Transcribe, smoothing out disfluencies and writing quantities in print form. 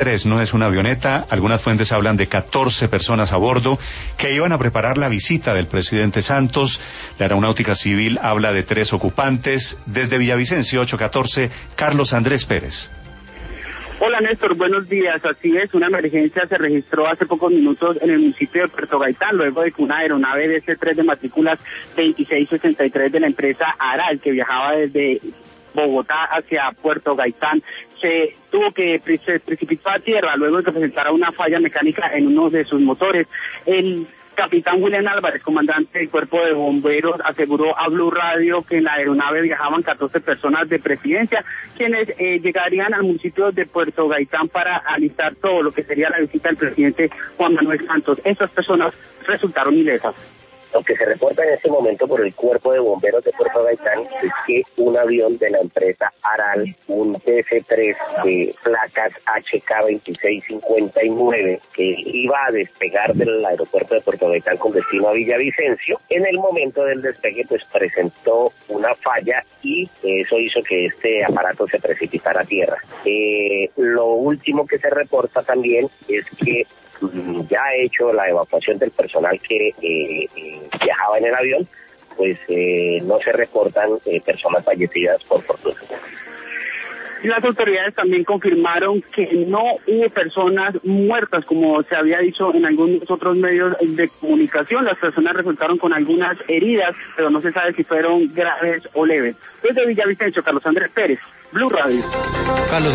3, no es una avioneta. Algunas fuentes hablan de 14 personas a bordo que iban a preparar la visita del presidente Santos. La Aeronáutica Civil habla de 3 ocupantes. Desde Villavicencio 814, Carlos Andrés Pérez. Hola Néstor, buenos días. Así es, una emergencia se registró hace pocos minutos en el municipio de Puerto Gaitán, luego de que una aeronave DC-3 de matrículas 2663 de la empresa Aral, que viajaba desde Bogotá hacia Puerto Gaitán, se tuvo que precipitar a tierra luego de que presentara una falla mecánica en uno de sus motores. El capitán William Álvarez, comandante del Cuerpo de Bomberos, aseguró a Blue Radio que en la aeronave viajaban 14 personas de presidencia, quienes llegarían al municipio de Puerto Gaitán para alistar todo lo que sería la visita del presidente Juan Manuel Santos. Estas personas resultaron ilesas. Lo que se reporta en este momento por el Cuerpo de Bomberos de Puerto Gaitán es que un avión de la empresa Aral, un DC-3 de placas HK2659, que iba a despegar del aeropuerto de Puerto Gaitán con destino a Villavicencio, en el momento del despegue pues presentó una falla y eso hizo que este aparato se precipitara a tierra. Lo último que se reporta también es que ya ha hecho la evacuación del personal que viajaba en el avión, pues no se reportan personas fallecidas por fortuna. Las autoridades también confirmaron que no hubo personas muertas, como se había dicho en algunos otros medios de comunicación. Las personas resultaron con algunas heridas, pero no se sabe si fueron graves o leves. Desde Villavicencio, Carlos Andrés Pérez, Blue Radio. Carlos.